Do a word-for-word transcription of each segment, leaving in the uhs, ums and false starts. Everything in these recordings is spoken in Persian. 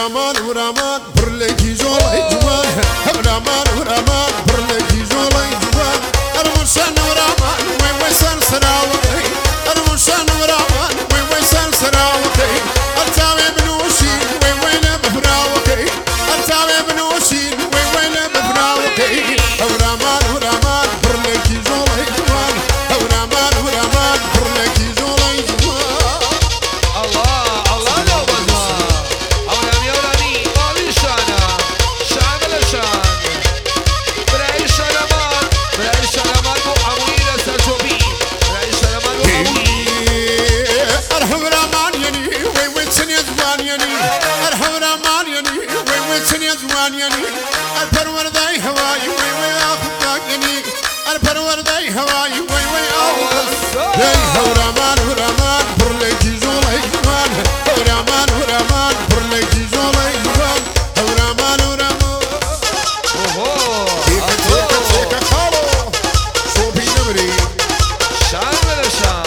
ورامان ورامان برلكي جولي جوان ورامان ورامان برلكي جولي جوان المشان ورامان وين ويسان سراوكي المشان ورامان وين ويسان سراوكي التاوي بنوشين وين وين بفراوكي التاوي بنوشين وين وين بفراوكي ورامان ورامان برلكي جولي جوان ورامان ورامان برلكي جولي جوان الله الله لو بزما أولامي أولامي قابل شانا شان بلا شان براي شانمان براي شانمان بو عمويل سرجوبي براي شانمان بو عمويل أرحم رامان يعني وين وين سني زمان يعني أرحم رامان يعني وين وين سني زمان يعني البرور ذاي هواي وين وين أخذك يعني البرور ذاي هواي وين وين أخذك ذاي هورامان هورامان برلكي جولي جوان هورامان هورامان برلكي جولي جوان هورامان هورامان أوه تيكا تيكا تيكا خالو صوبي نمري شان بلا شان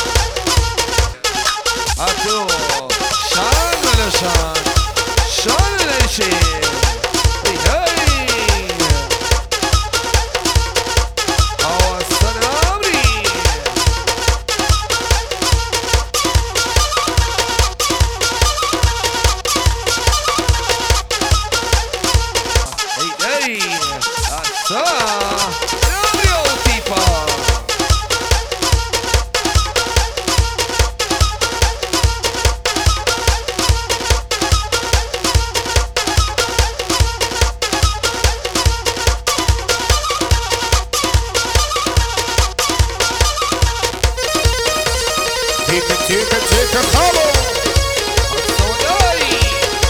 أكو شان بلا شان شان بلا شيء هي هي أو السلامري هي هي أسا سلامري أوتيفا تيكا تيكا تيكا خالو السوداني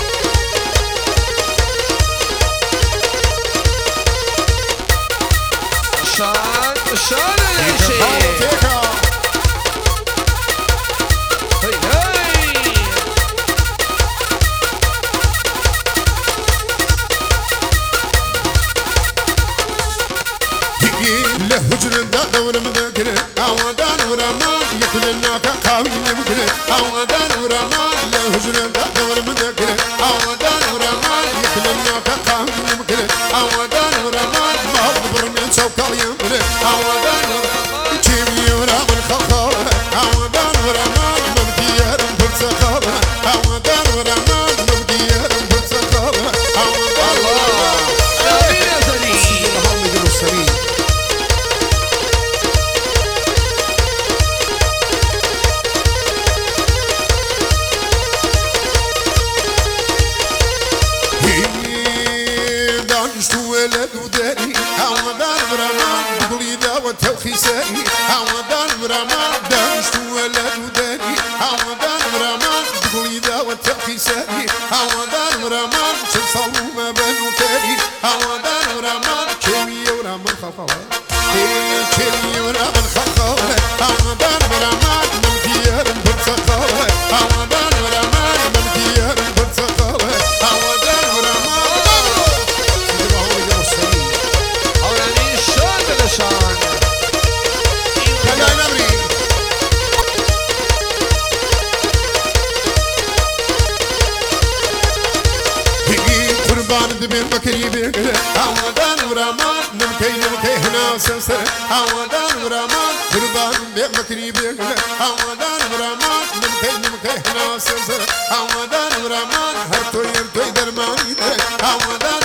شان شان تيكا خالو الشيء تيكا هي هي له هجر دور مذكر أودان ورمان يكل الناك قاوي مذكر أودان ورمان له هجر دور مذكر أودان ورمان يكل الناك قاوي مذكر أودان ورمان ما صبر من سوق يمر أودان ورمان جيبي ورمان خخال أودان ورمان مبدير بالسخال أودان ورمان مبدير بالسخال أودان ورمان آمين يا سليم محمد المرسلين دانشت ولد وداري عودان برمان بقولي دعوة الخساري عودان برمان دانشت ولد وداري عودان برمان بقولي دعوة الخساري عودان برمان شنصلوا ما بنو كاري عودان برمان كيمي ورمان خفاوة كيمي ورمان خفاوة عودان برمان من ديار بنسخاوة عودان برمان من ديار بنسخاوة عودان برمان أولاني شان بلا شان كلا نمري بيجي قربان دبين بكري بيجي عودان ورامان نمكي نمكي هنا سنسر عودان ورامان قربان دبين بكري بيجي عودان ورامان نمكي نمكي هنا سنسر عودان ورامان هرتوي هرتوي درماني عودان